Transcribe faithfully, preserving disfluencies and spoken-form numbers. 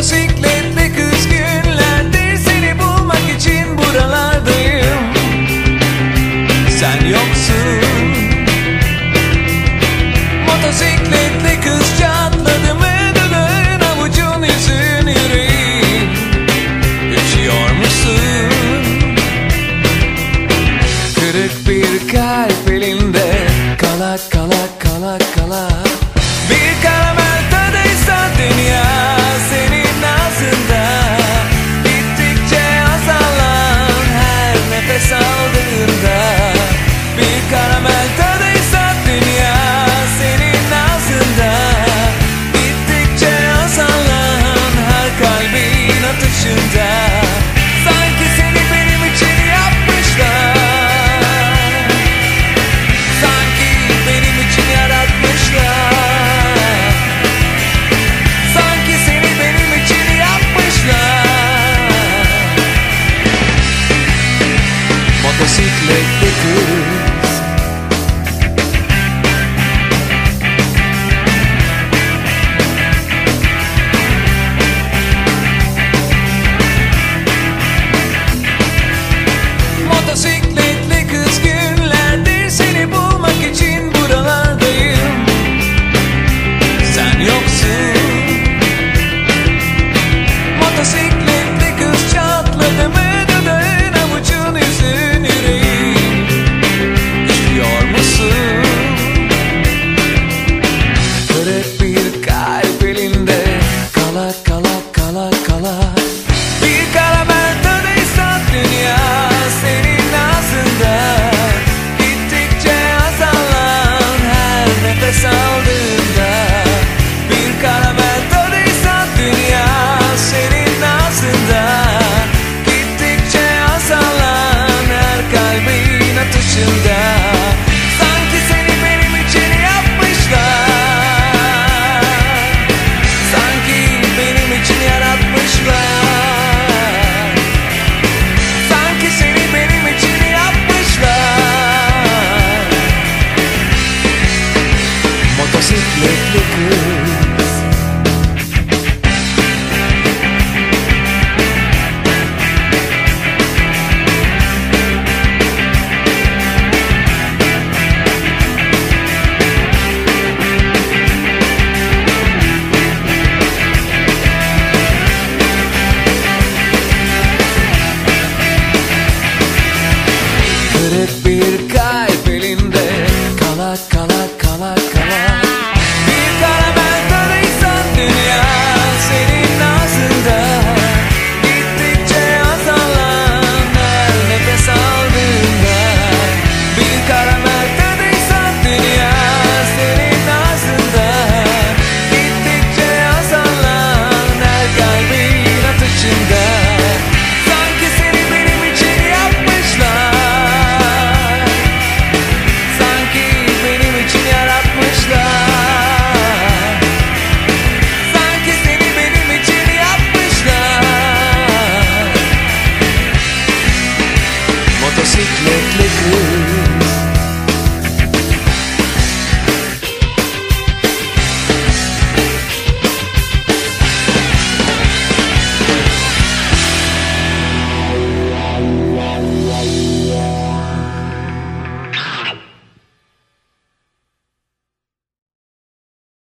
Motosikletli kız, günlerdir seni bulmak için buralardayım. Sen yoksun. Motosikletli kız, çatladı mı dudağın, avucun, yüzün, yüreğin? Üşüyor musun? Kırık bir kalp elinde, kala kala kala kala. Bir karamel tadıysa dünya senin ağzında. Gittikçe azalan her nefes aldığında. Bir karamel tadıysa dünya senin ağzında. Gittikçe azalan her kalbin atışında. Sanki seni benim için yapmışlar. Sanki benim için yaratmışlar. Sanki seni benim için yapmışlar. Motosikletli kız. Motosikletli kız, günlerdir seni bulmak için buralardayım. Sen yoksun. Motosikletli kız, çatladı mı dudağın, avucun, yüzün, yüreğin? Üşüyor musun? Kırık bir kalp elinde, kala kala kala kala. Bir karamel tadıysa dünya senin ağzında. Gittikçe azalan her nefes aldığında. Bir karamel tadıysa dünya senin ağzında. Gittikçe azalan her kalbin atışında. Sanki seni benim için yapmışlar. Sanki benim için yaratmışlar. Sanki seni benim için yapmışlar. Motosikletli kız. Kırık bir kalp elinde, kala kala kala kala.